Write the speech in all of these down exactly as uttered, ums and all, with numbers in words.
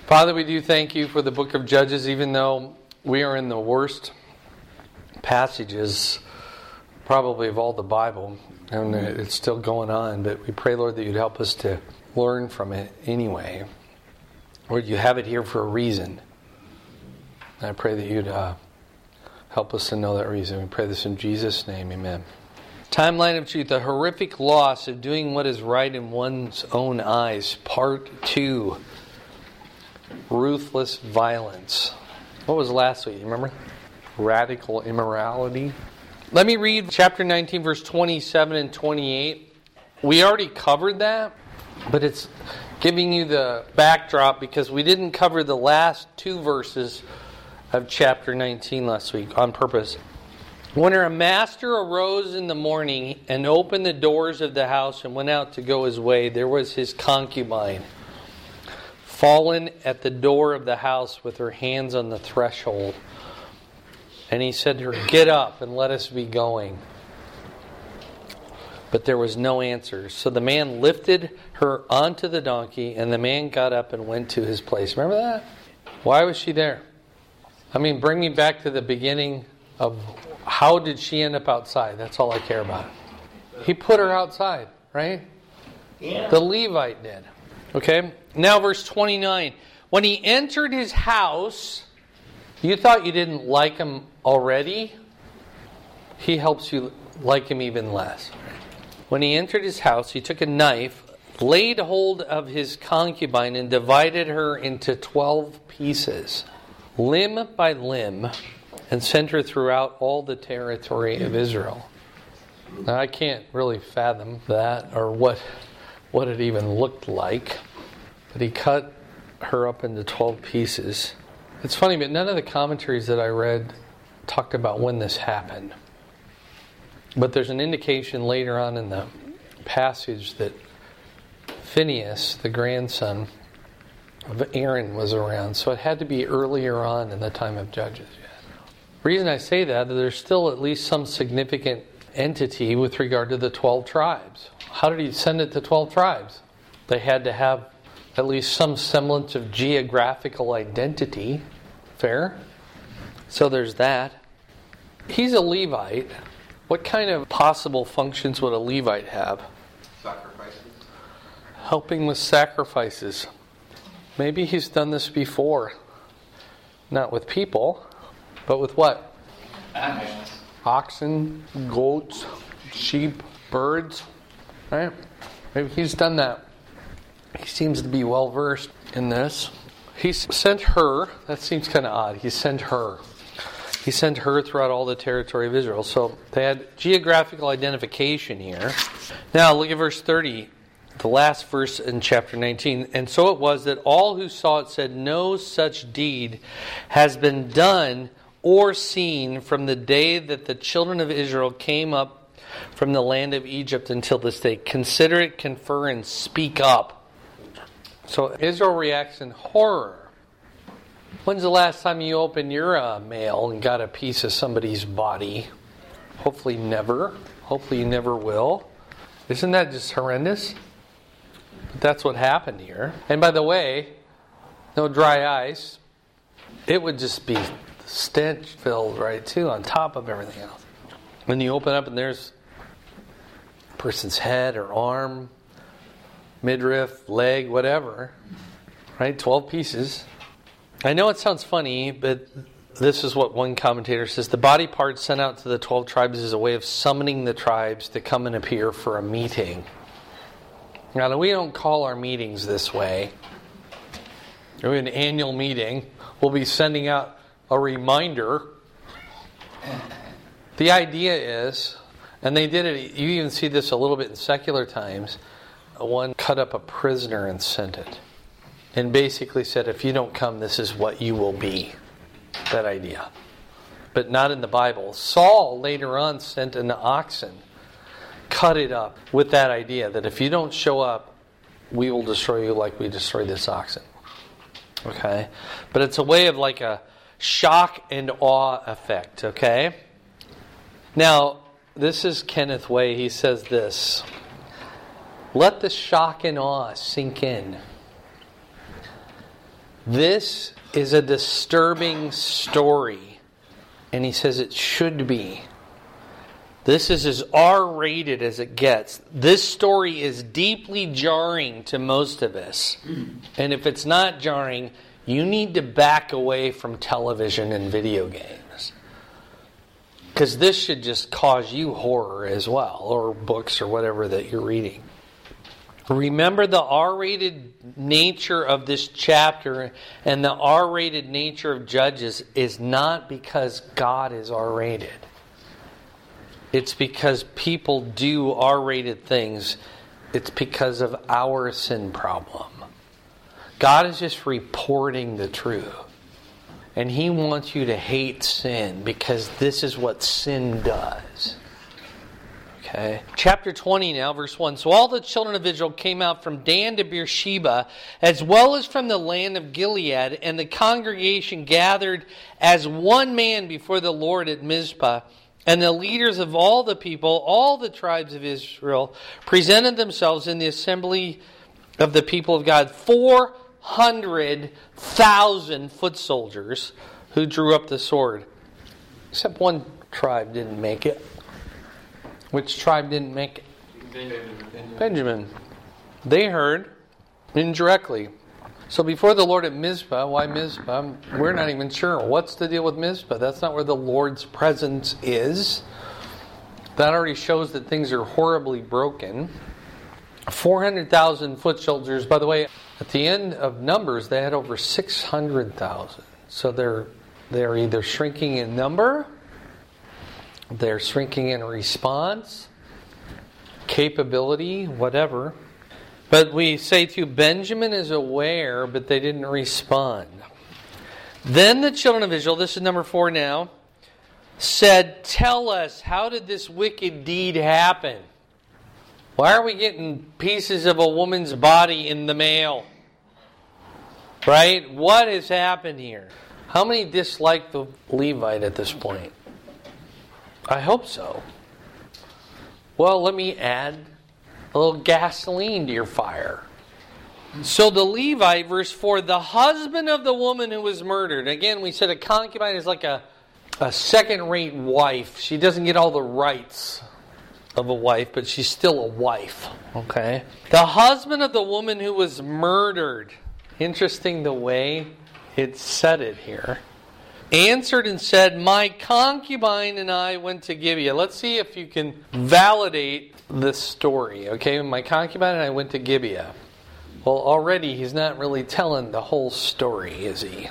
Father, we do thank you for the book of Judges, even though we are in the worst passages probably of all the Bible, and it's still going on, but we pray, Lord, that you'd help us to learn from it anyway. Lord, you have it here for a reason. And I pray that you'd uh, help us to know that reason. We pray this in Jesus' name, amen. Timeline of Truth, the horrific loss of doing what is right in one's own eyes, part two. Ruthless violence. What was last week? You remember? Radical immorality. Let me read chapter nineteen, verse twenty-seven and twenty-eight. We already covered that, but it's giving you the backdrop because we didn't cover the last two verses of chapter nineteen last week on purpose. When her master arose in the morning and opened the doors of the house and went out to go his way, there was his concubine, fallen at the door of the house with her hands on the threshold. And he said to her, "Get up and let us be going." But there was no answer. So the man lifted her onto the donkey, and the man got up and went to his place. Remember that? Why was she there? I mean, bring me back to the beginning of how did she end up outside? That's all I care about. He put her outside, right? Yeah. The Levite did. Okay? Now verse twenty-nine. When he entered his house, you thought you didn't like him already. He helps you like him even less. When he entered his house, he took a knife, laid hold of his concubine, and divided her into twelve pieces, limb by limb, and sent her throughout all the territory of Israel. Now, I can't really fathom that or what what it even looked like. But he cut her up into twelve pieces. It's funny, but none of the commentaries that I read talked about when this happened. But there's an indication later on in the passage that Phinehas, the grandson of Aaron, was around. So it had to be earlier on in the time of Judges. The reason I say that, there's still at least some significant entity with regard to the twelve tribes. How did he send it to twelve tribes? They had to have at least some semblance of geographical identity. Fair? So there's that. He's a Levite. What kind of possible functions would a Levite have? Sacrifices. Helping with sacrifices. Maybe he's done this before. Not with people, but with what? Animals. Oxen, goats, sheep, birds. Right? Maybe he's done that. He seems to be well versed in this. He's sent her. That seems kind of odd. He sent her. He sent her throughout all the territory of Israel. So they had geographical identification here. Now look at verse thirty. The last verse in chapter nineteen. And so it was that all who saw it said, "No such deed has been done or seen from the day that the children of Israel came up from the land of Egypt until this day. Consider it, confer, and speak up." So Israel reacts in horror. When's the last time you opened your uh, mail and got a piece of somebody's body? Hopefully never. Hopefully you never will. Isn't that just horrendous? But that's what happened here. And by the way, no dry ice. It would just be stench filled, right, too, on top of everything else. When you open up and there's a person's head or arm, midriff, leg, whatever, right? twelve pieces. I know it sounds funny, but this is what one commentator says. The body part sent out to the twelve tribes is a way of summoning the tribes to come and appear for a meeting. Now, we don't call our meetings this way. We have an annual meeting. We'll be sending out a reminder. The idea is, and they did it, you even see this a little bit in secular times, one cut up a prisoner and sent it. And basically said, if you don't come, this is what you will be. That idea. But not in the Bible. Saul later on sent an oxen, cut it up with that idea that if you don't show up, we will destroy you like we destroyed this oxen. Okay? But it's a way of like a shock and awe effect. Okay? Now, this is Kenneth Way. He says this. Let the shock and awe sink in. This is a disturbing story. And he says it should be. This is as R-rated as it gets. This story is deeply jarring to most of us. And if it's not jarring, you need to back away from television and video games. Because this should just cause you horror as well, or books or whatever that you're reading. Remember the R-rated nature of this chapter and the R-rated nature of Judges is not because God is R-rated. It's because people do R-rated things. It's because of our sin problem. God is just reporting the truth. And He wants you to hate sin because this is what sin does. Okay. Chapter twenty now, verse one. So all the children of Israel came out from Dan to Beersheba, as well as from the land of Gilead, and the congregation gathered as one man before the Lord at Mizpah. And the leaders of all the people, all the tribes of Israel, presented themselves in the assembly of the people of God. Four hundred thousand foot soldiers who drew up the sword. Except one tribe didn't make it. Which tribe didn't make it? Benjamin. Benjamin. They heard indirectly. So before the Lord at Mizpah, why Mizpah? We're not even sure. What's the deal with Mizpah? That's not where the Lord's presence is. That already shows that things are horribly broken. four hundred thousand foot soldiers. By the way, at the end of Numbers, they had over six hundred thousand. So they're they're either shrinking in number, they're shrinking in response, capability, whatever. But we say to Benjamin is aware, but they didn't respond. Then the children of Israel, this is number four now, said, tell us, how did this wicked deed happen? Why are we getting pieces of a woman's body in the mail? Right? What has happened here? How many dislike the Levite at this point? I hope so. Well, let me add a little gasoline to your fire. So the Levite, verse four, the husband of the woman who was murdered. Again, we said a concubine is like a, a second-rate wife. She doesn't get all the rights of a wife, but she's still a wife. Okay? The husband of the woman who was murdered. Interesting the way it said it here. Answered and said, my concubine and I went to Gibeah. Let's see if you can validate this story. Okay, my concubine and I went to Gibeah. Well, already he's not really telling the whole story, is he?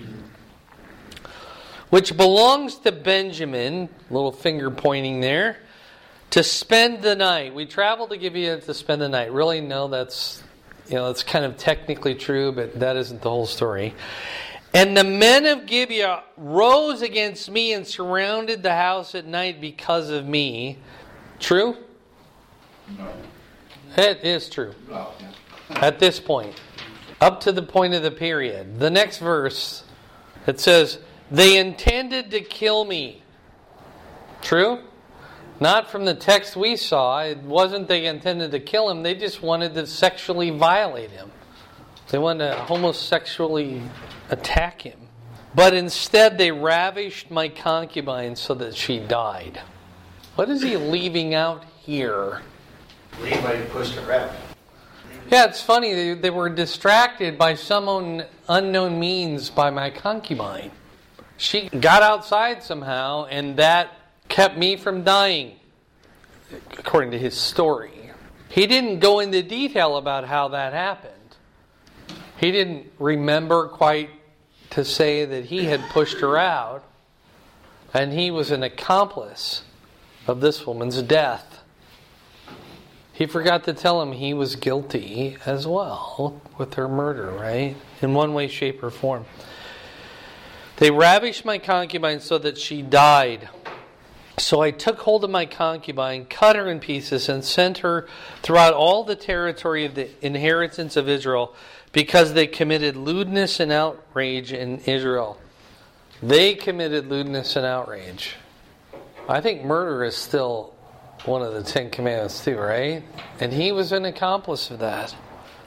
Which belongs to Benjamin, little finger pointing there, to spend the night. We traveled to Gibeah to spend the night. Really, no, that's, you know, that's kind of technically true, but that isn't the whole story. And the men of Gibeah rose against me and surrounded the house at night because of me. True? No. It is true. Oh, yeah. At this point. Up to the point of the period. The next verse, it says, they intended to kill me. True? Not from the text we saw. It wasn't they intended to kill him. They just wanted to sexually violate him. They wanted to homosexually attack him. But instead they ravished my concubine so that she died. What is he leaving out here? Levi pushed her out. Yeah, it's funny. They, they were distracted by some un, unknown means by my concubine. She got outside somehow, and that kept me from dying, according to his story. He didn't go into detail about how that happened. He didn't remember quite to say that he had pushed her out, and he was an accomplice of this woman's death. He forgot to tell him he was guilty as well with her murder, right? In one way, shape, or form. They ravished my concubine so that she died. So I took hold of my concubine, cut her in pieces, and sent her throughout all the territory of the inheritance of Israel, because they committed lewdness and outrage in Israel. They committed lewdness and outrage. I think murder is still one of the Ten Commandments too, right? And he was an accomplice of that.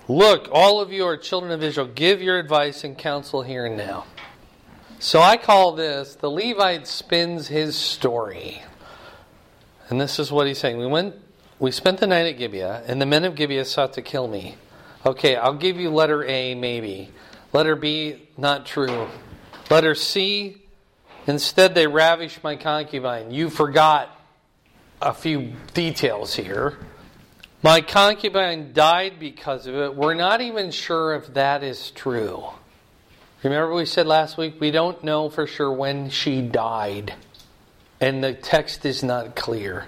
Look, all of you are children of Israel. Give your advice and counsel here and now. So I call this, the Levite spins his story. And this is what he's saying. We went, we spent the night at Gibeah, and the men of Gibeah sought to kill me. Okay, I'll give you letter A, maybe. Letter B, not true. Letter C, instead they ravished my concubine. You forgot a few details here. My concubine died because of it. We're not even sure if that is true. Remember we said last week, we don't know for sure when she died. And the text is not clear.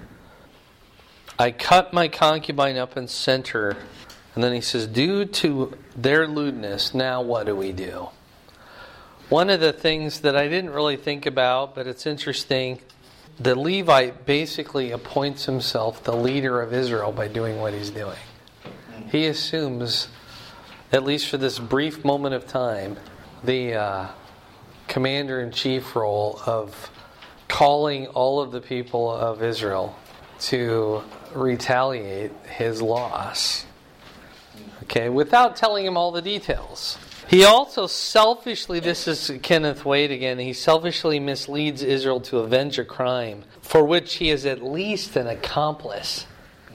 I cut my concubine up and sent her. And then he says, due to their lewdness, now what do we do? One of the things that I didn't really think about, but it's interesting, the Levite basically appoints himself the leader of Israel by doing what he's doing. He assumes, at least for this brief moment of time, the uh, commander-in-chief role of calling all of the people of Israel to retaliate his loss. Okay, without telling him all the details. He also selfishly, this is Kenneth Wade again, he selfishly misleads Israel to avenge a crime for which he is at least an accomplice.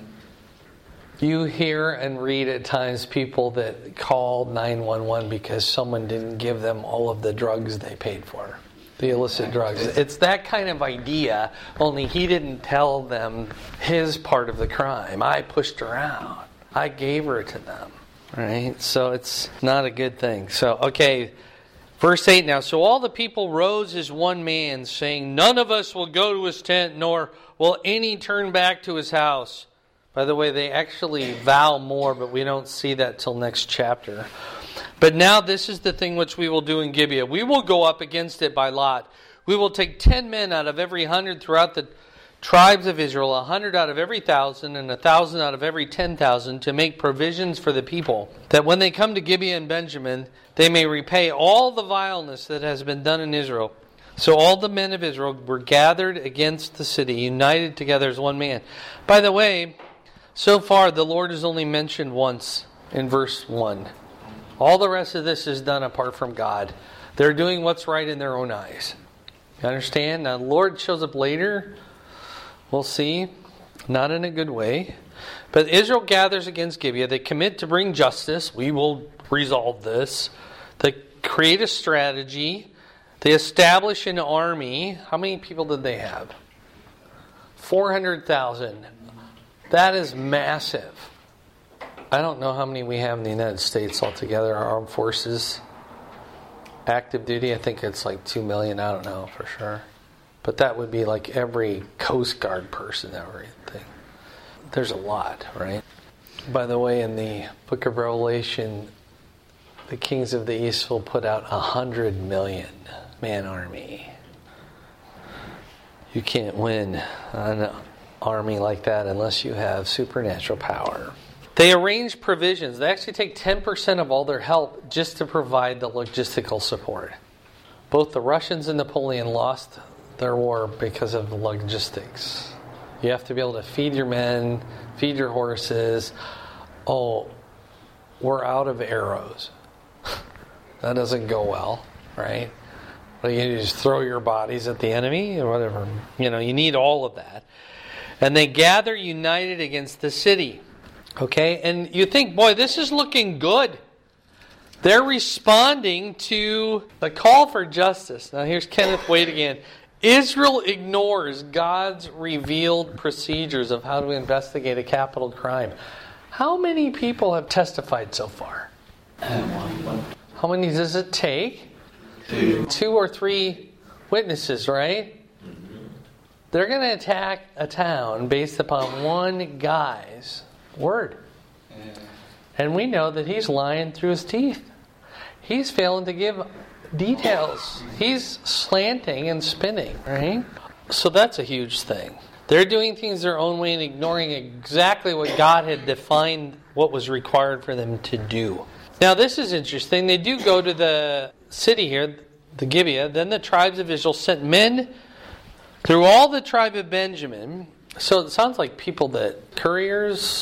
You hear and read at times people that call nine one one because someone didn't give them all of the drugs they paid for. The illicit drugs. It's that kind of idea, only he didn't tell them his part of the crime. I pushed her out. I gave her to them. Right? So it's not a good thing. So, okay, verse eight now. So all the people rose as one man, saying, none of us will go to his tent, nor will any turn back to his house. By the way, they actually vow more, but we don't see that till next chapter. But now this is the thing which we will do in Gibeah. We will go up against it by lot. We will take ten men out of every hundred throughout the tribes of Israel, a hundred out of every thousand, and a thousand out of every ten thousand, to make provisions for the people, that when they come to Gibeah and Benjamin, they may repay all the vileness that has been done in Israel. So all the men of Israel were gathered against the city, united together as one man. By the way, so far the Lord is only mentioned once in verse one. All the rest of this is done apart from God. They're doing what's right in their own eyes. You understand? Now the Lord shows up later. We'll see. Not in a good way. But Israel gathers against Gibeah. They commit to bring justice. We will resolve this. They create a strategy. They establish an army. How many people did they have? four hundred thousand. That is massive. I don't know how many we have in the United States altogether, our armed forces. Active duty, I think it's like two million. I don't know for sure. But that would be like every Coast Guard person, everything. There's a lot, right? By the way, in the book of Revelation, the kings of the east will put out a hundred million man army. You can't win an army like that unless you have supernatural power. They arrange provisions. They actually take ten percent of all their help just to provide the logistical support. Both the Russians and Napoleon lost their war because of logistics. You have to be able to feed your men, feed your horses. Oh, we're out of arrows. That doesn't go well, right? Well, you just throw your bodies at the enemy or whatever. You know, you need all of that. And they gather united against the city. Okay? And you think, boy, this is looking good. They're responding to the call for justice. Now here's Kenneth Wade again. Israel ignores God's revealed procedures of how to investigate a capital crime. How many people have testified so far? How many does it take? Two. Two or three witnesses, right? They're going to attack a town based upon one guy's word. And we know that he's lying through his teeth. He's failing to give details. He's slanting and spinning, right? So that's a huge thing. They're doing things their own way and ignoring exactly what God had defined what was required for them to do. Now this is interesting. They do go to the city here, the Gibeah. Then the tribes of Israel sent men through all the tribe of Benjamin. So it sounds like people that, couriers,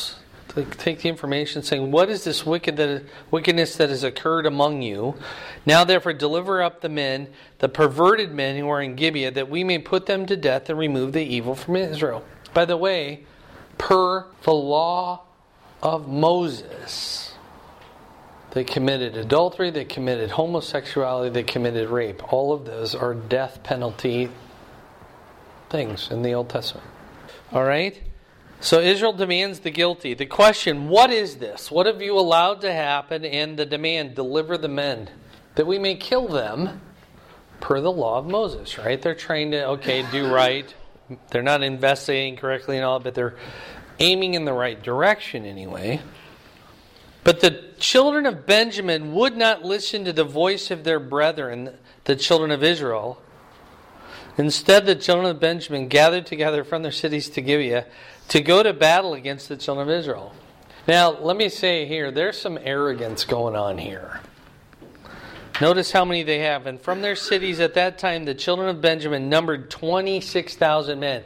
to take the information saying, what is this wicked that, wickedness that has occurred among you? Now therefore deliver up the men, the perverted men who are in Gibeah, that we may put them to death and remove the evil from Israel. By the way, per the law of Moses, they committed adultery, they committed homosexuality, they committed rape. All of those are death penalty things in the Old Testament. All right? So Israel demands the guilty. The question, what is this? What have you allowed to happen? And the demand, deliver the men, that we may kill them per the law of Moses, right? They're trying to, okay, do right. They're not investigating correctly and all, but they're aiming in the right direction anyway. But the children of Benjamin would not listen to the voice of their brethren, the children of Israel. Instead, the children of Benjamin gathered together from their cities to Gibeah to go to battle against the children of Israel. Now, let me say here, there's some arrogance going on here. Notice how many they have. And from their cities at that time, the children of Benjamin numbered twenty-six thousand men.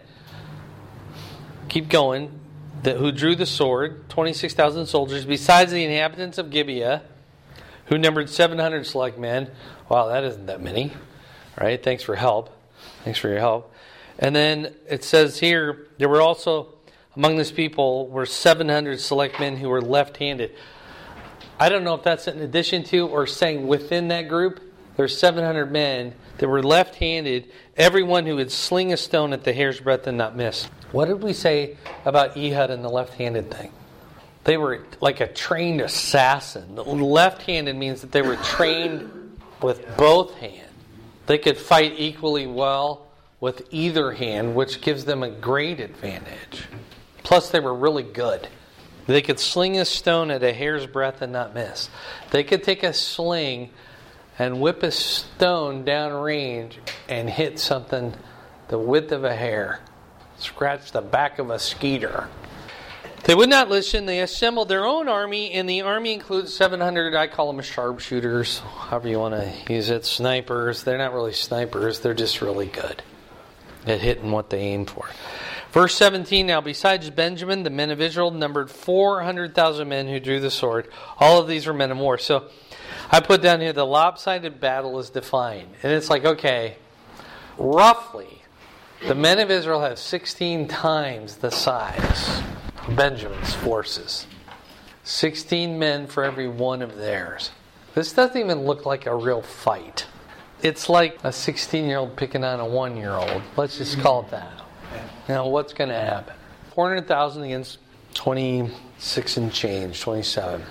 Keep going. The, who drew the sword, twenty-six thousand soldiers, besides the inhabitants of Gibeah, who numbered seven hundred select men. Wow, that isn't that many. All right, thanks for help. Thanks for your help. And then it says here, there were also, among this people, were seven hundred select men who were left-handed. I don't know if that's in addition to or saying within that group. There's seven hundred men that were left-handed, everyone who would sling a stone at the hair's breadth and not miss. What did we say about Ehud and the left-handed thing? They were like a trained assassin. The left-handed means that they were trained with both hands. They could fight equally well with either hand, which gives them a great advantage. Plus, they were really good. They could sling a stone at a hair's breadth and not miss. They could take a sling and whip a stone downrange and hit something the width of a hair. Scratch the back of a skeeter. They would not listen. They assembled their own army, and the army includes seven hundred, I call them sharpshooters, however you want to use it, snipers. They're not really snipers. They're just really good at hitting what they aim for. Verse seventeen, now besides Benjamin, the men of Israel numbered four hundred thousand men who drew the sword. All of these were men of war. So I put down here, the lopsided battle is defined. And it's like, okay, roughly, the men of Israel have sixteen times the size of Benjamin's forces. sixteen men for every one of theirs. This doesn't even look like a real fight. It's like a sixteen-year-old picking on a one-year-old. Let's just call it that. Now, what's going to happen? four hundred thousand against twenty-six and change, twenty-seven.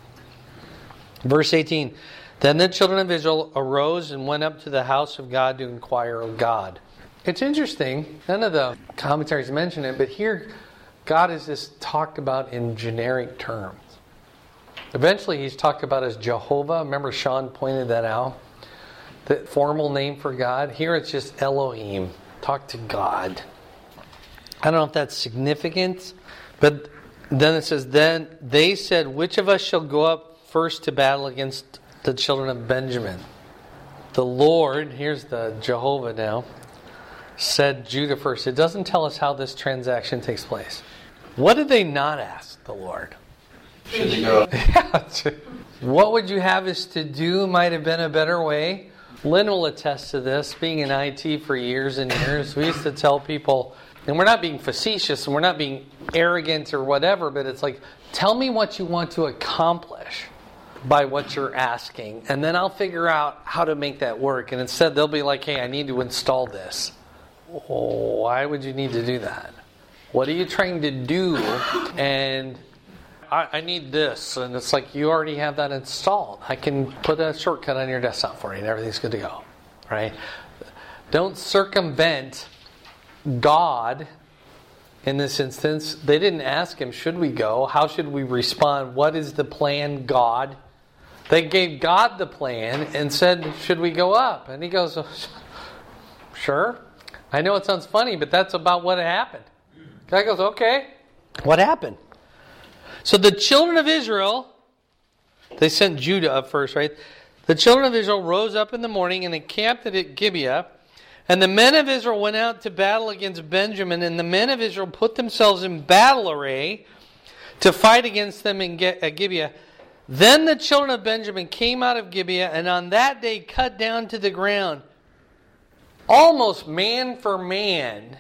Verse eighteen, then the children of Israel arose and went up to the house of God to inquire of God. It's interesting. None of the commentaries mention it, but here God is just talked about in generic terms. Eventually he's talked about as Jehovah. Remember Sean pointed that out? The formal name for God. Here it's just Elohim. Talk to God. I don't know if that's significant, but then it says, then they said, which of us shall go up first to battle against the children of Benjamin? The Lord, here's the Jehovah now, said Judah first. It doesn't tell us how this transaction takes place. What did they not ask the Lord? Should you go? What would you have us to do might have been a better way. Lynn will attest to this. Being in I T for years and years, we used to tell people, and we're not being facetious and we're not being arrogant or whatever, but it's like, tell me what you want to accomplish by what you're asking, and then I'll figure out how to make that work. And instead they'll be like, hey, I need to install this. Why would you need to do that? What are you trying to do? And I, I need this. And it's like, you already have that installed. I can put a shortcut on your desktop for you and everything's good to go. Right? Don't circumvent God in this instance. They didn't ask him, should we go? How should we respond? What is the plan, God? They gave God the plan and said, should we go up? And he goes, sure. I know it sounds funny, but that's about what happened. Guy goes, okay. What happened? So the children of Israel, they sent Judah up first, right? The children of Israel rose up in the morning and encamped at Gibeah. And the men of Israel went out to battle against Benjamin. And the men of Israel put themselves in battle array to fight against them in Ge- at Gibeah. Then the children of Benjamin came out of Gibeah, and on that day cut down to the ground, almost man for man,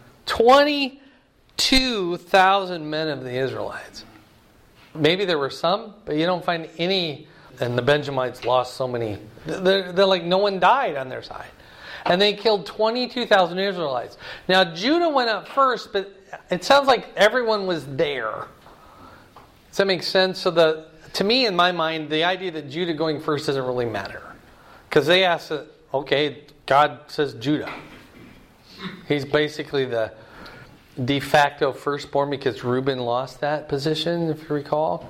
twenty-two thousand men of the Israelites. Maybe there were some, but you don't find any. And the Benjamites lost so many. They're, they're like no one died on their side. And they killed twenty-two thousand Israelites. Now Judah went up first, but it sounds like everyone was there. Does that make sense? So the to me, in my mind, the idea that Judah going first doesn't really matter. Because they asked, okay, God says Judah. He's basically the de facto firstborn because Reuben lost that position, if you recall.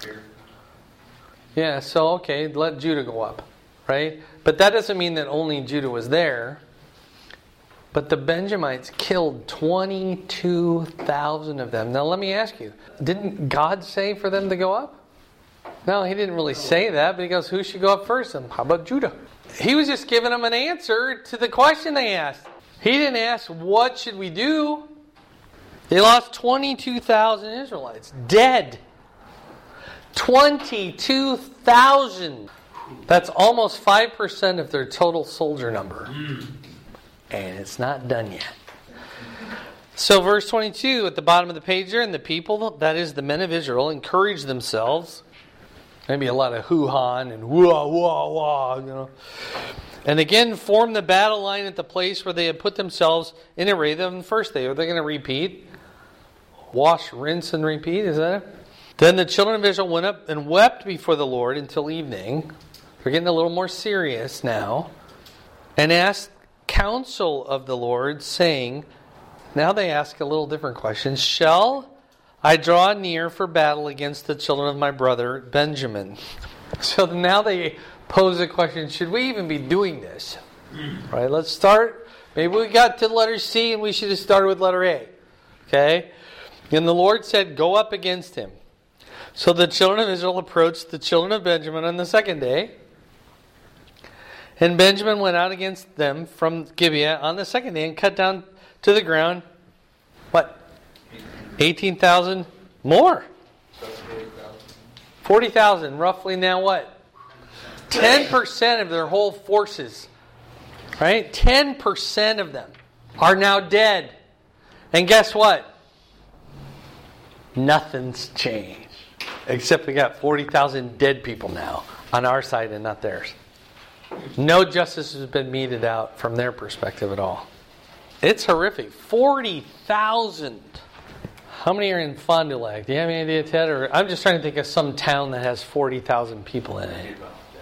Yeah, so okay, let Judah go up, right? But that doesn't mean that only Judah was there. But the Benjamites killed twenty-two thousand of them. Now let me ask you, didn't God say for them to go up? No, he didn't really say that, but he goes, who should go up first? And how about Judah? He was just giving them an answer to the question they asked. He didn't ask, what should we do? They lost twenty-two thousand Israelites. Dead. twenty-two thousand. That's almost five percent of their total soldier number. And it's not done yet. So verse twenty-two at the bottom of the page there, and the people, that is the men of Israel, encouraged themselves. Maybe a lot of hoo-ha and wah, wah, wah, you know. And again formed the battle line at the place where they had put themselves in array on the first day. Are they going to repeat? Wash, rinse, and repeat? Is that it? Then the children of Israel went up and wept before the Lord until evening. We're getting a little more serious now. And asked counsel of the Lord, saying, now they ask a little different question. Shall I draw near for battle against the children of my brother Benjamin? So now they pose a question, should we even be doing this? Right, let's start. Maybe we got to letter C and we should have started with letter A. Okay? And the Lord said, go up against him. So the children of Israel approached the children of Benjamin on the second day. And Benjamin went out against them from Gibeah on the second day and cut down to the ground, what? eighteen thousand more. forty thousand, roughly now what? ten percent of their whole forces. Right? ten percent of them are now dead. And guess what? Nothing's changed. Except we got forty thousand dead people now on our side and not theirs. No justice has been meted out from their perspective at all. It's horrific. forty thousand. How many are in Fond du Lac? Do you have any idea, Ted? Or I'm just trying to think of some town that has forty thousand people in it.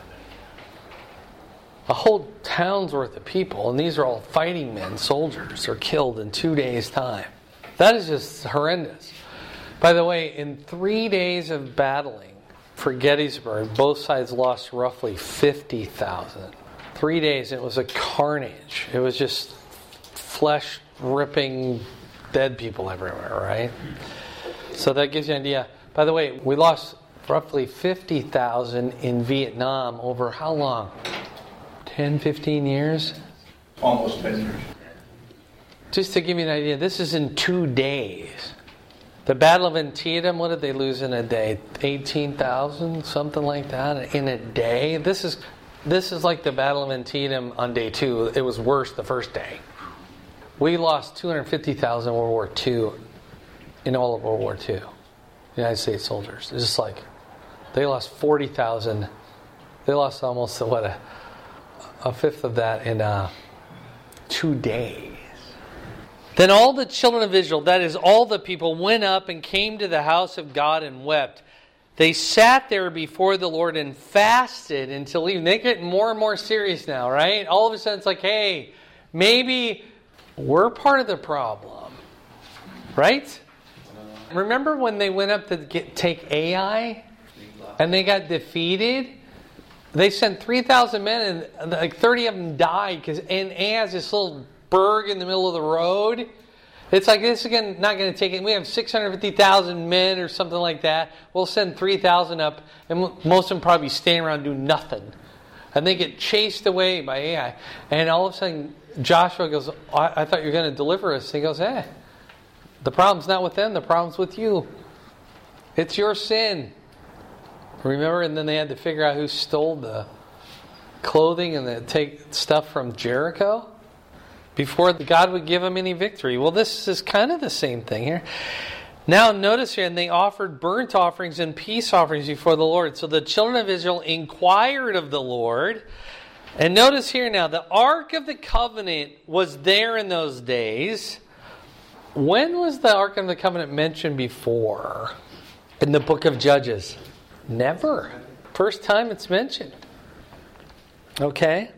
A whole town's worth of people, and these are all fighting men, soldiers, are killed in two days' time. That is just horrendous. By the way, in three days of battling for Gettysburg, both sides lost roughly fifty thousand. Three days, it was a carnage. It was just flesh-ripping dead people everywhere, right? So that gives you an idea. By the way, we lost roughly fifty thousand in Vietnam over how long? ten, fifteen years? Almost ten years. Just to give you an idea, this is in two days. The Battle of Antietam, what did they lose in a day? eighteen thousand, something like that, in a day. This is this is like the Battle of Antietam on day two. It was worse the first day. We lost two hundred fifty thousand in World War Two, in all of World War Two, United States soldiers. It's just like, they lost forty thousand. They lost almost, what, a, a fifth of that in uh, two days. Then all the children of Israel, that is all the people, went up and came to the house of God and wept. They sat there before the Lord and fasted until evening. They get more and more serious now, right? All of a sudden it's like, hey, maybe we're part of the problem, right? Remember when they went up to get, take Ai and they got defeated? They sent three thousand men and like thirty of them died because and Ai has this little burg in the middle of the road. It's like, this is again not going to take it. We have six hundred fifty thousand men or something like that. We'll send three thousand up, and most of them probably stand around and do nothing. And they get chased away by Ai. And all of a sudden, Joshua goes, I, I thought you were going to deliver us. He goes, eh, the problem's not with them, the problem's with you. It's your sin. Remember? And then they had to figure out who stole the clothing and the, take stuff from Jericho before God would give them any victory. Well, this is kind of the same thing here. Now notice here, and they offered burnt offerings and peace offerings before the Lord. So the children of Israel inquired of the Lord. And notice here now, the Ark of the Covenant was there in those days. When was the Ark of the Covenant mentioned before? In the book of Judges. Never. First time it's mentioned. Okay.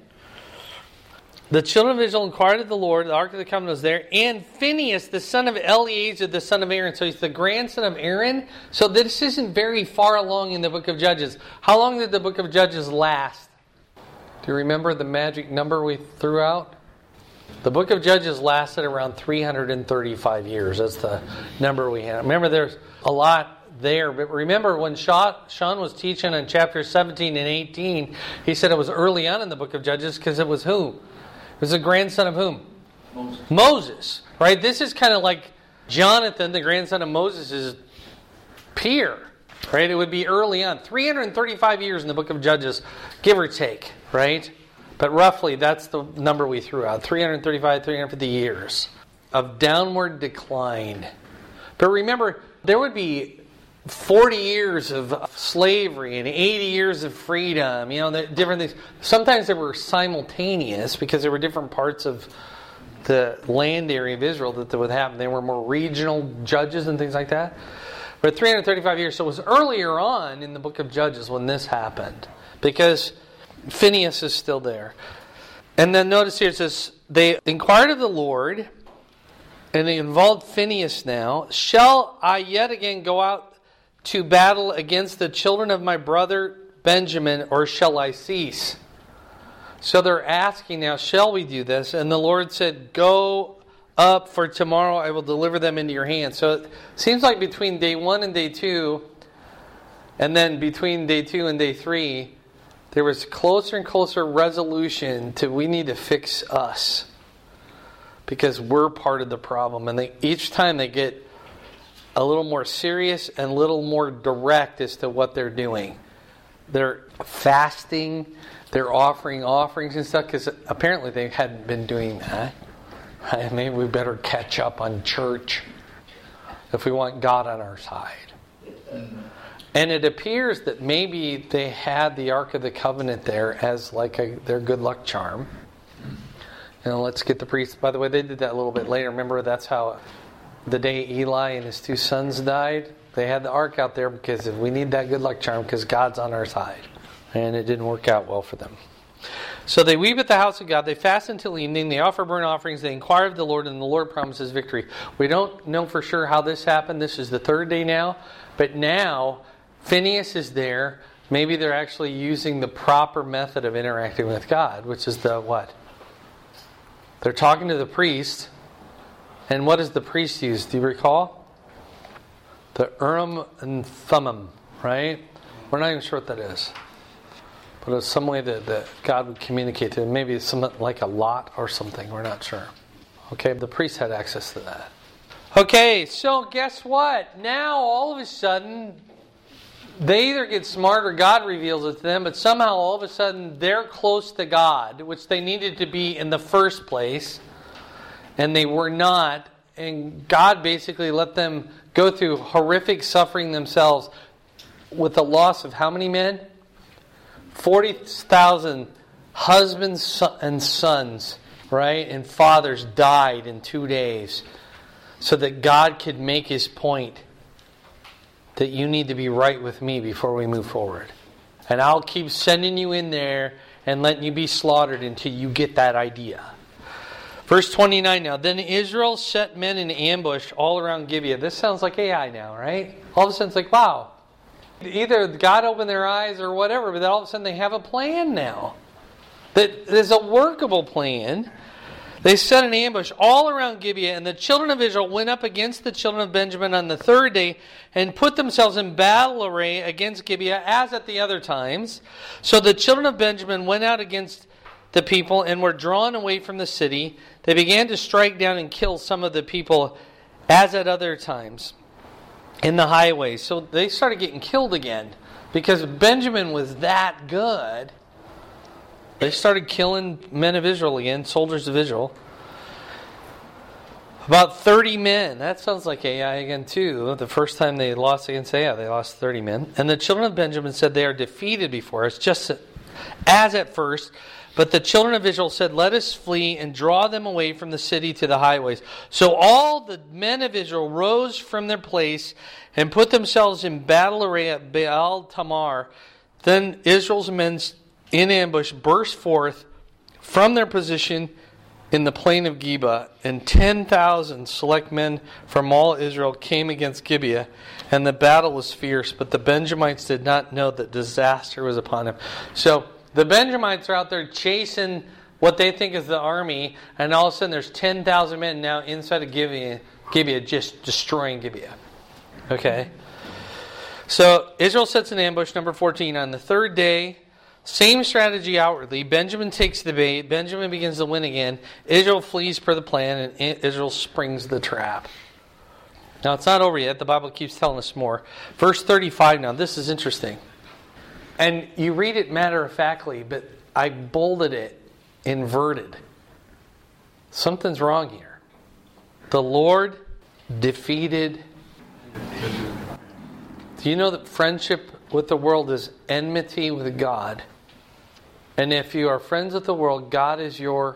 The children of Israel inquired of the Lord, the Ark of the Covenant was there, and Phinehas, the son of Eleazar, the son of Aaron. So he's the grandson of Aaron. So this isn't very far along in the book of Judges. How long did the book of Judges last? Do you remember the magic number we threw out? The book of Judges lasted around three hundred thirty-five years. That's the number we had. Remember, there's a lot there. But remember, when Sean was teaching in chapters seventeen and eighteen, he said it was early on in the book of Judges because it was who? It was the grandson of whom? Moses. Moses. Right? This is kind of like Jonathan, the grandson of Moses' peer. Right? It would be early on. three hundred thirty-five years in the book of Judges, give or take. Right? But roughly, that's the number we threw out. three hundred thirty-five, three hundred fifty years of downward decline. But remember, there would be forty years of slavery and eighty years of freedom. You know, the different things. Sometimes they were simultaneous because there were different parts of the land area of Israel that would happen. They were more regional judges and things like that. But three hundred thirty-five years. So it was earlier on in the book of Judges when this happened. Because Phinehas is still there. And then notice here it says, they inquired of the Lord, and they involved Phinehas now. Shall I yet again go out to battle against the children of my brother Benjamin, or shall I cease? So they're asking now, shall we do this? And the Lord said, go up, for tomorrow I will deliver them into your hands. So it seems like between day one and day two, and then between day two and day three, there was closer and closer resolution to we need to fix us. Because we're part of the problem. And they, each time they get a little more serious and a little more direct as to what they're doing. They're fasting, they're offering offerings and stuff, because apparently they hadn't been doing that. Right? Maybe we better catch up on church if we want God on our side. And it appears that maybe they had the Ark of the Covenant there as like a, their good luck charm. You know, let's get the priests. By the way, they did that a little bit later. Remember, that's how the day Eli and his two sons died, they had the ark out there because if we need that good luck charm because God's on our side. And it didn't work out well for them. So they weep at the house of God. They fast until evening. They offer burnt offerings. They inquire of the Lord, and the Lord promises victory. We don't know for sure how this happened. This is the third day now. But now, Phinehas is there. Maybe they're actually using the proper method of interacting with God, which is the what? They're talking to the priest. And what does the priest use? Do you recall? The Urim and Thummim, right? We're not even sure what that is. But it's some way that, that God would communicate to them. Maybe it's some, like a lot or something. We're not sure. Okay, the priest had access to that. Okay, so guess what? Now, all of a sudden, they either get smart or God reveals it to them, but somehow all of a sudden they're close to God, which they needed to be in the first place, and they were not. And God basically let them go through horrific suffering themselves with the loss of how many men? forty thousand husbands and sons, right? And fathers died in two days so that God could make His point that you need to be right with me before we move forward. And I'll keep sending you in there and letting you be slaughtered until you get that idea. Verse twenty-nine now. Then Israel set men in ambush all around Gibeah. This sounds like A I now, right? All of a sudden it's like, wow. Either God opened their eyes or whatever, but then all of a sudden they have a plan now. That there's a workable plan. They set an ambush all around Gibeah, and the children of Israel went up against the children of Benjamin on the third day and put themselves in battle array against Gibeah as at the other times. So the children of Benjamin went out against the people and were drawn away from the city. They began to strike down and kill some of the people as at other times. in the highways. So they started getting killed again. Because Benjamin was that good. They started killing men of Israel again, soldiers of Israel. About thirty men. That sounds like Ai again too. The first time they lost against Ai, they lost thirty men. And the children of Benjamin said, they are defeated before us, just as at first. But the children of Israel said, let us flee and draw them away from the city to the highways. So all the men of Israel rose from their place and put themselves in battle array at Baal Tamar. Then Israel's men in ambush burst forth from their position in the plain of Geba, and ten thousand select men from all Israel came against Gibeah, and the battle was fierce, but the Benjamites did not know that disaster was upon them. So the Benjamites are out there chasing what they think is the army, and all of a sudden there's ten thousand men now inside of Gibeah, Gibeah just destroying Gibeah. Okay? So Israel sets an ambush, number fourteen, on the third day. Same strategy outwardly. Benjamin takes the bait. Benjamin begins to win again. Israel flees per the plan, and Israel springs the trap. Now, it's not over yet. The Bible keeps telling us more. Verse thirty-five now. This is interesting. And you read it matter-of-factly, but I bolded it inverted. Something's wrong here. The Lord defeated. Do you know that friendship with the world is enmity with God? And if you are friends with the world, God is your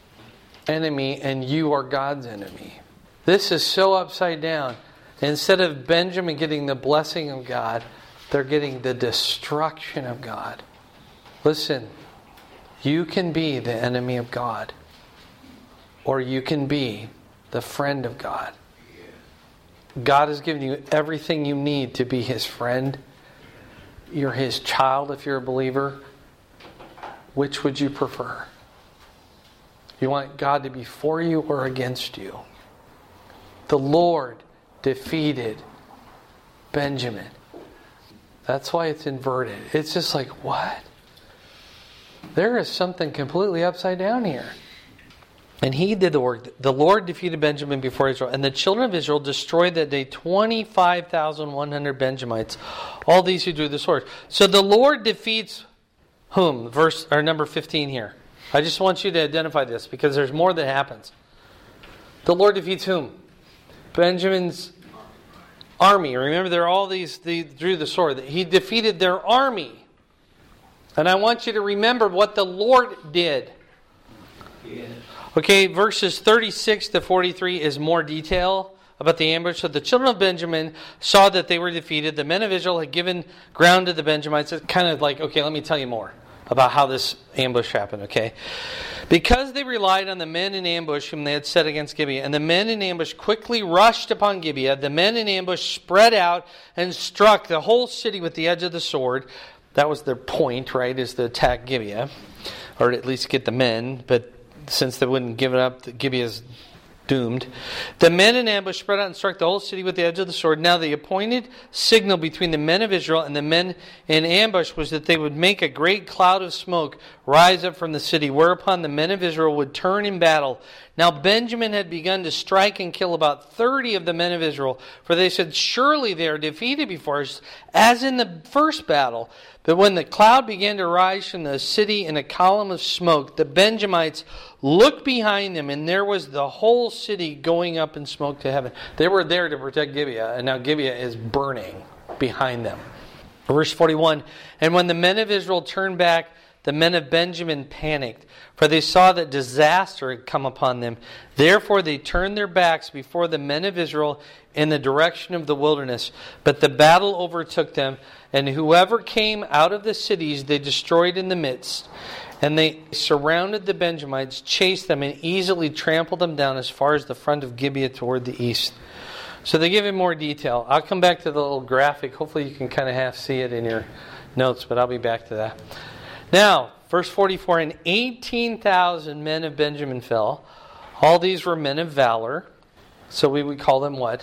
enemy and you are God's enemy. This is so upside down. Instead of Benjamin getting the blessing of God, they're getting the destruction of God. Listen, you can be the enemy of God, or you can be the friend of God. God has given you everything you need to be His friend. You're His child if you're a believer. Which would you prefer? You want God to be for you or against you? The Lord defeated Benjamin. That's why it's inverted. It's just like, what? There is something completely upside down here. And He did the work. The Lord defeated Benjamin before Israel. And the children of Israel destroyed that day twenty-five thousand one hundred Benjamites. All these who drew the sword. So the Lord defeats whom? Verse or number fifteen here. I just want you to identify this because there's more that happens. The Lord defeats whom? Benjamin's army. Remember, there are all these, they drew the sword. He defeated their army. And I want you to remember what the Lord did. Yeah. Okay, verses thirty-six to forty-three is more detail about the ambush. So the children of Benjamin saw that they were defeated. The men of Israel had given ground to the Benjamites. It's kind of like, okay, let me tell you more about how this ambush happened, okay? Because they relied on the men in ambush whom they had set against Gibeah, and the men in ambush quickly rushed upon Gibeah, the men in ambush spread out and struck the whole city with the edge of the sword. That was their point, right, is to attack Gibeah, or at least get the men, but since they wouldn't give it up, Gibeah's doomed. The men in ambush spread out and struck the whole city with the edge of the sword. Now the appointed signal between the men of Israel and the men in ambush was that they would make a great cloud of smoke rise up from the city, whereupon the men of Israel would turn in battle. Now Benjamin had begun to strike and kill about thirty of the men of Israel, for they said, surely they are defeated before us, as in the first battle. But when the cloud began to rise from the city in a column of smoke, the Benjamites looked behind them, and there was the whole city going up in smoke to heaven. They were there to protect Gibeah, and now Gibeah is burning behind them. Verse forty-one, and when the men of Israel turned back, the men of Benjamin panicked, for they saw that disaster had come upon them. Therefore they turned their backs before the men of Israel in the direction of the wilderness. But the battle overtook them, and whoever came out of the cities they destroyed in the midst. And they surrounded the Benjamites, chased them, and easily trampled them down as far as the front of Gibeah toward the east. So they give it more detail. I'll come back to the little graphic. Hopefully you can kind of half see it in your notes, but I'll be back to that. Now, verse forty-four, and eighteen thousand men of Benjamin fell. All these were men of valor. So we would call them what?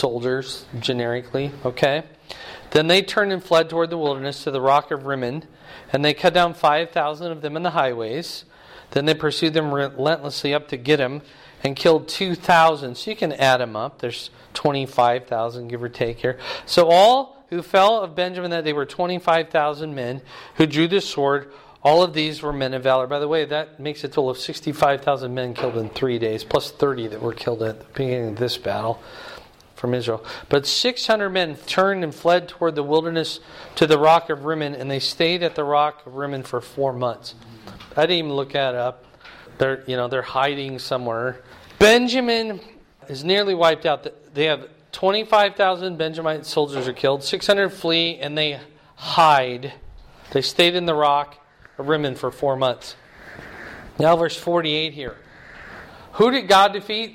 Soldiers, generically. Okay. Then they turned and fled toward the wilderness to the rock of Rimmon. And they cut down five thousand of them in the highways. Then they pursued them relentlessly up to Gittim and killed two thousand. So you can add them up. There's twenty-five thousand, give or take here. So all who fell of Benjamin that day were twenty-five thousand men who drew the sword. All of these were men of valor. By the way, that makes a total of sixty-five thousand men killed in three days, plus thirty that were killed at the beginning of this battle from Israel. But six hundred men turned and fled toward the wilderness to the rock of Rimmon, and they stayed at the rock of Rimmon for four months. I didn't even look that up. They're, you know, they're hiding somewhere. Benjamin is nearly wiped out. They have twenty-five thousand Benjamite soldiers are killed. six hundred flee, and they hide. They stayed in the rock of Rimmon for four months. Now verse forty-eight here. Who did God defeat?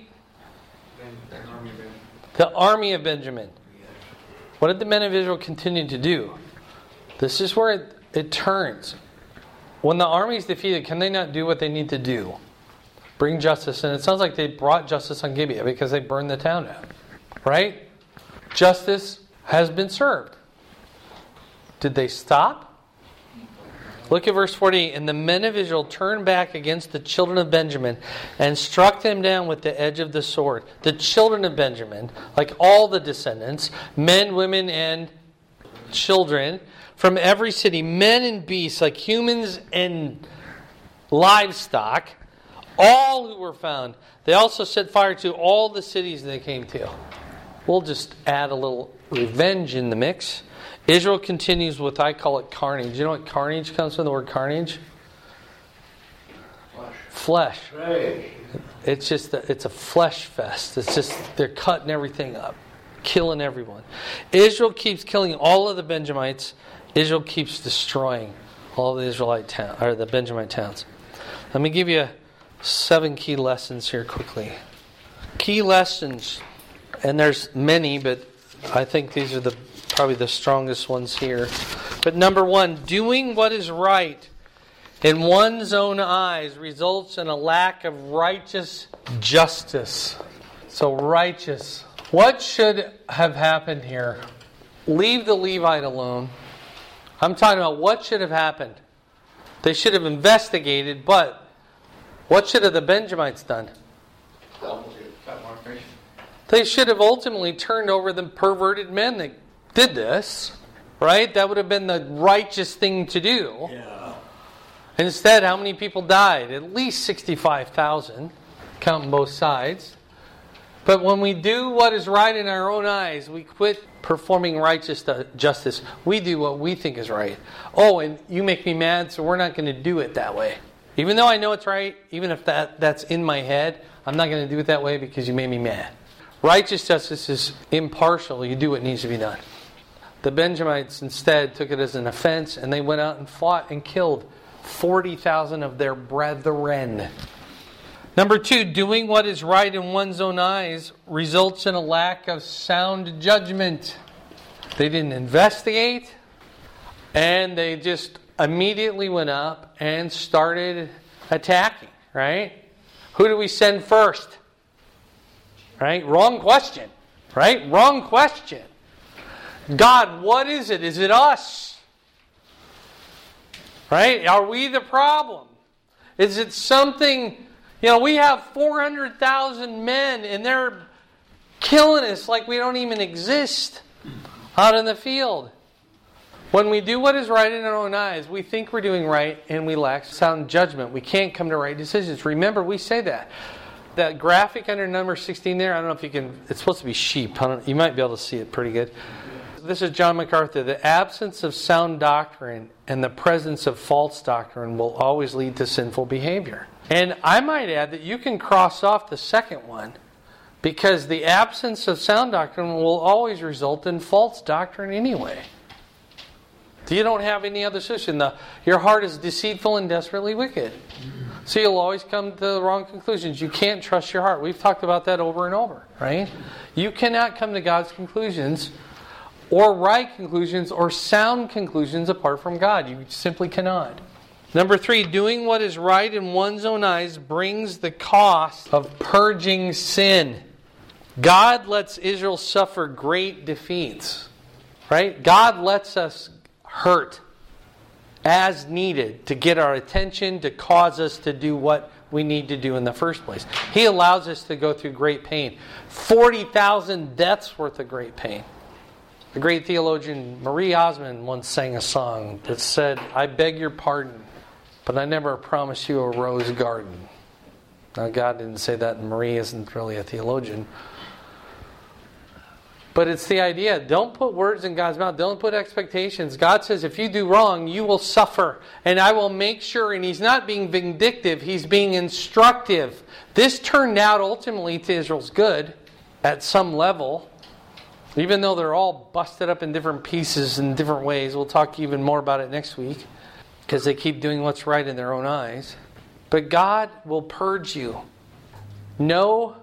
The army of Benjamin. What did the men of Israel continue to do? This is where it, it turns. When the army is defeated, can they not do what they need to do? Bring justice. And it sounds like they brought justice on Gibeah because they burned the town down. Right? Justice has been served. Did they stop? Look at verse forty-eight. And the men of Israel turned back against the children of Benjamin and struck them down with the edge of the sword. The children of Benjamin, like all the descendants, men, women, and children, from every city, men and beasts, like humans and livestock, all who were found. They also set fire to all the cities they came to. We'll just add a little revenge in the mix. Israel continues with, I call it carnage. You know what carnage comes from? The word carnage? Flesh. Flesh. Right. It's just, a, it's a flesh fest. It's just, they're cutting everything up. Killing everyone. Israel keeps killing all of the Benjamites. Israel keeps destroying all the Israelite towns, or the Benjamite towns. Let me give you seven key lessons here quickly. Key lessons, and there's many, but I think these are the probably the strongest ones here. But number one, doing what is right in one's own eyes results in a lack of righteous justice. So righteous. What should have happened here? Leave the Levite alone. I'm talking about what should have happened. They should have investigated, but what should have the Benjamites done? They should have ultimately turned over the perverted men that did this, right? That would have been the righteous thing to do. Yeah. Instead, how many people died? At least sixty-five thousand, counting both sides. But when we do what is right in our own eyes, we quit performing righteous justice. We do what we think is right. Oh, and you make me mad, so we're not going to do it that way. Even though I know it's right, even if that, that's in my head, I'm not going to do it that way because you made me mad. Righteous justice is impartial. You do what needs to be done. The Benjamites instead took it as an offense, and they went out and fought and killed forty thousand of their brethren. Number two, doing what is right in one's own eyes results in a lack of sound judgment. They didn't investigate, and they just immediately went up and started attacking, right? Who do we send first? Right? Wrong question. Right? Wrong question. God, what is it? Is it us? Right? Are we the problem? Is it something... You know, we have four hundred thousand men and they're killing us like we don't even exist out in the field. When we do what is right in our own eyes, we think we're doing right and we lack sound judgment. We can't come to right decisions. Remember, we say that. That graphic under number sixteen there, I don't know if you can, it's supposed to be sheep. I don't, you might be able to see it pretty good. This is John MacArthur. The absence of sound doctrine and the presence of false doctrine will always lead to sinful behavior. And I might add that you can cross off the second one because the absence of sound doctrine will always result in false doctrine anyway. You don't have any other solution. The, your heart is deceitful and desperately wicked. So you'll always come to the wrong conclusions. You can't trust your heart. We've talked about that over and over, right? You cannot come to God's conclusions or right conclusions or sound conclusions apart from God. You simply cannot. Number three, doing what is right in one's own eyes brings the cost of purging sin. God lets Israel suffer great defeats, right? God lets us hurt as needed to get our attention, to cause us to do what we need to do in the first place. He allows us to go through great pain. forty thousand deaths worth of great pain. The great theologian Marie Osmond once sang a song that said, "I beg your pardon, but I never promised you a rose garden." Now, God didn't say that, and Marie isn't really a theologian. But it's the idea. Don't put words in God's mouth. Don't put expectations. God says, if you do wrong, you will suffer. And I will make sure, and He's not being vindictive, He's being instructive. This turned out ultimately to Israel's good at some level. Even though they're all busted up in different pieces in different ways. We'll talk even more about it next week. Because they keep doing what's right in their own eyes. But God will purge you. No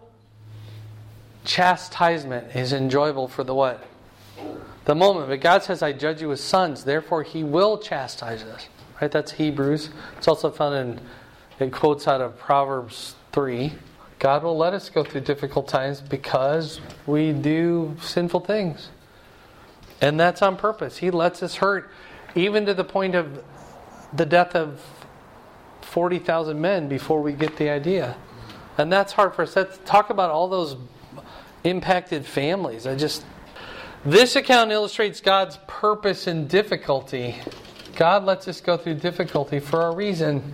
chastisement is enjoyable for the what? The moment. But God says, I judge you as sons. Therefore, He will chastise us. Right? That's Hebrews. It's also found in, it quotes out of Proverbs three. God will let us go through difficult times because we do sinful things. And that's on purpose. He lets us hurt. Even to the point of the death of forty thousand men before we get the idea. And that's hard for us. Let's talk about all those impacted families. I just this account illustrates God's purpose in difficulty. God lets us go through difficulty for a reason.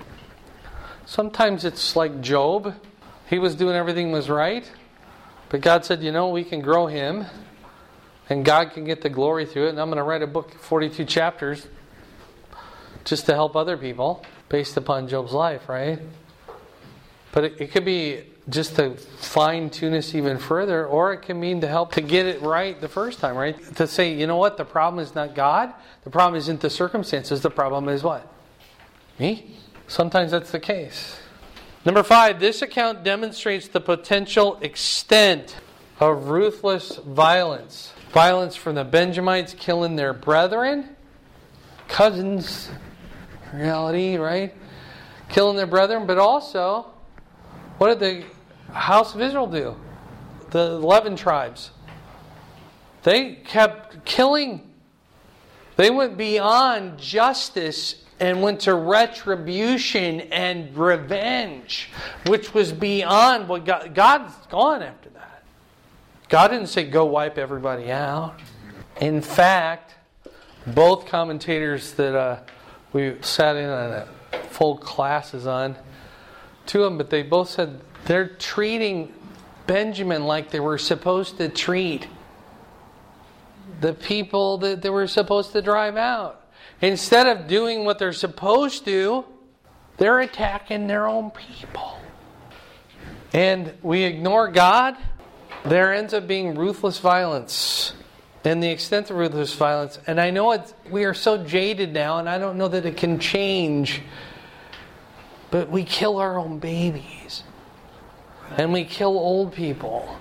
Sometimes it's like Job. He was doing everything was right. But God said, you know, we can grow him. And God can get the glory through it. And I'm going to write a book, forty-two chapters, just to help other people based upon Job's life, right? But it, it could be just to fine-tune us even further, or it can mean to help to get it right the first time, right? To say, you know what, the problem is not God. The problem isn't the circumstances. The problem is what? Me? Sometimes that's the case. Number five, this account demonstrates the potential extent of ruthless violence. Violence from the Benjamites killing their brethren, cousins, reality, right? Killing their brethren, but also, what did the house of Israel do? The eleven tribes. They kept killing. They went beyond justice and went to retribution and revenge, which was beyond what God... God's gone after that. God didn't say, go wipe everybody out. In fact, both commentators that uh, we sat in on a full classes on, two of them, but they both said they're treating Benjamin like they were supposed to treat the people that they were supposed to drive out. Instead of doing what they're supposed to, they're attacking their own people. And we ignore God, there ends up being ruthless violence. And the extent of ruthless violence, and I know it's, we are so jaded now, and I don't know that it can change, but we kill our own babies. And we kill old people.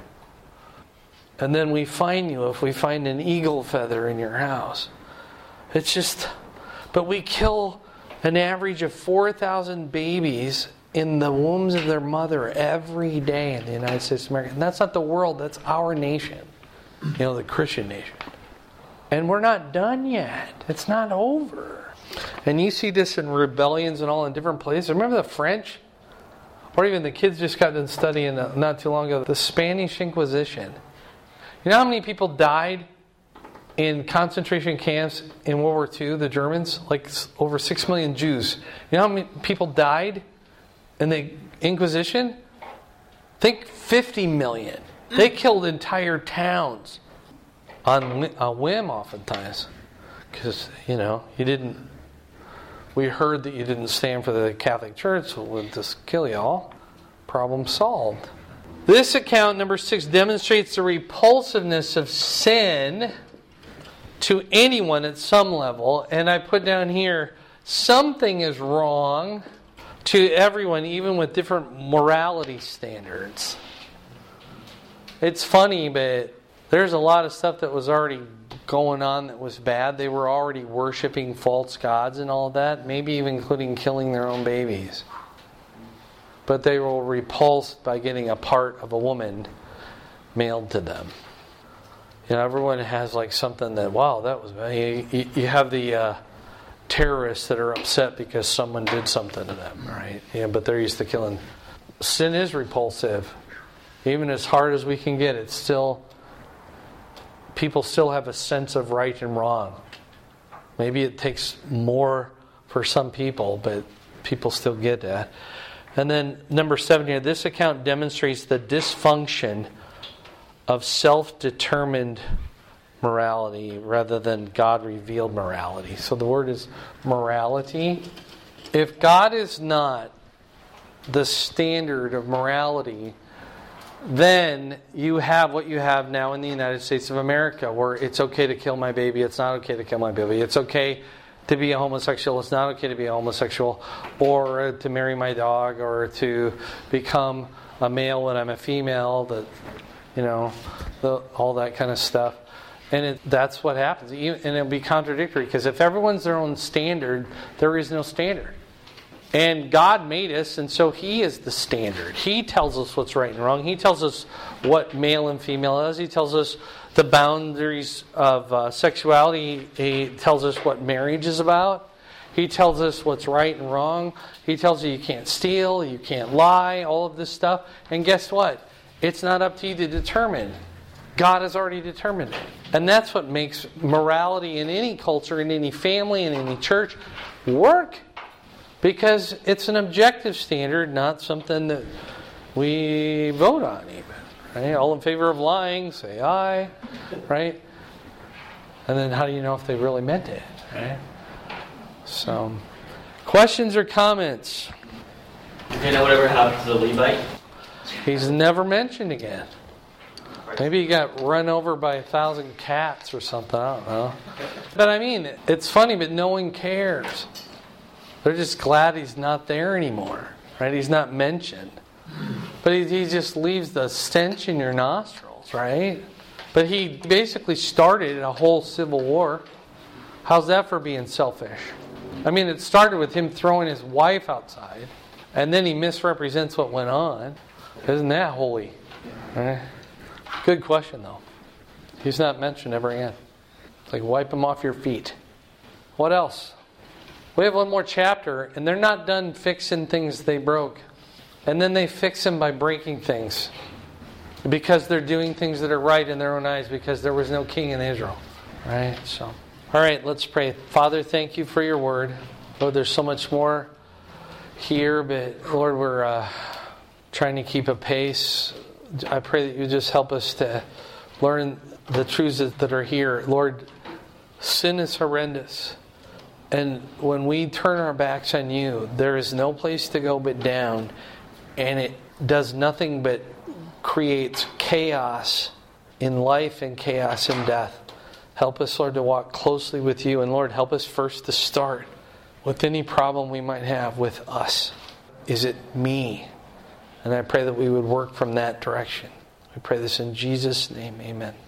And then we fine you if we find an eagle feather in your house. It's just... But we kill an average of four thousand babies in the wombs of their mother every day in the United States of America. And that's not the world, that's our nation. You know, the Christian nation. And we're not done yet. It's not over. And you see this in rebellions and all in different places. Remember the French? Or even the kids just got done studying not too long ago. The Spanish Inquisition. You know how many people died in concentration camps in World War Two, the Germans? Like over six million Jews. You know how many people died in the Inquisition? Think fifty million. They killed entire towns on a whim oftentimes. Because, you know, you didn't... We heard that you didn't stand for the Catholic Church, so we'll just kill you all. Problem solved. This account, number six, demonstrates the repulsiveness of sin to anyone at some level. And I put down here, something is wrong to everyone, even with different morality standards. It's funny, but there's a lot of stuff that was already going on that was bad. They were already worshiping false gods and all of that, maybe even including killing their own babies. But they were repulsed by getting a part of a woman mailed to them. You know, everyone has like something that, wow, that was bad. You, you, you have the uh, terrorists that are upset because someone did something to them, right? Yeah, but they're used to killing. Sin is repulsive. Even as hard as we can get, it's still, people still have a sense of right and wrong. Maybe it takes more for some people, but people still get that. And then number seven here, this account demonstrates the dysfunction of self-determined morality rather than God-revealed morality. So the word is morality. If God is not the standard of morality, then you have what you have now in the United States of America, where it's okay to kill my baby, it's not okay to kill my baby, it's okay to be a homosexual, it's not okay to be a homosexual, or to marry my dog, or to become a male when I'm a female, that, you know, the, all that kind of stuff. And it, that's what happens. And it'll be contradictory, because if everyone's their own standard, there is no standard. And God made us, and so He is the standard. He tells us what's right and wrong. He tells us what male and female is. He tells us the boundaries of uh, sexuality. He tells us what marriage is about. He tells us what's right and wrong. He tells you you can't steal, you can't lie, all of this stuff. And guess what? It's not up to you to determine. God has already determined it. And that's what makes morality in any culture, in any family, in any church work. Because it's an objective standard, not something that we vote on even. Right? All in favor of lying, say aye. Right? And then how do you know if they really meant it? Right? So, questions or comments? Do you know whatever happened to the Levite? He's never mentioned again. Maybe he got run over by a thousand cats or something. I don't know. But I mean, it's funny, but no one cares. They're just glad he's not there anymore. Right? He's not mentioned. But he, he just leaves the stench in your nostrils, right? But he basically started a whole civil war. How's that for being selfish? I mean, it started with him throwing his wife outside, and then he misrepresents what went on. Isn't that holy? Right? Good question, though. He's not mentioned ever again. It's like, wipe him off your feet. What else? We have one more chapter, and they're not done fixing things they broke. And then they fix them by breaking things. Because they're doing things that are right in their own eyes, because there was no king in Israel. Right? So, all right, let's pray. Father, thank you for your word. Lord, there's so much more here, but Lord, we're uh, trying to keep a pace. I pray that you just help us to learn the truths that are here. Lord, sin is horrendous. And when we turn our backs on you, there is no place to go but down. And it does nothing but creates chaos in life and chaos in death. Help us, Lord, to walk closely with you. And Lord, help us first to start with any problem we might have with us. Is it me? And I pray that we would work from that direction. We pray this in Jesus' name. Amen.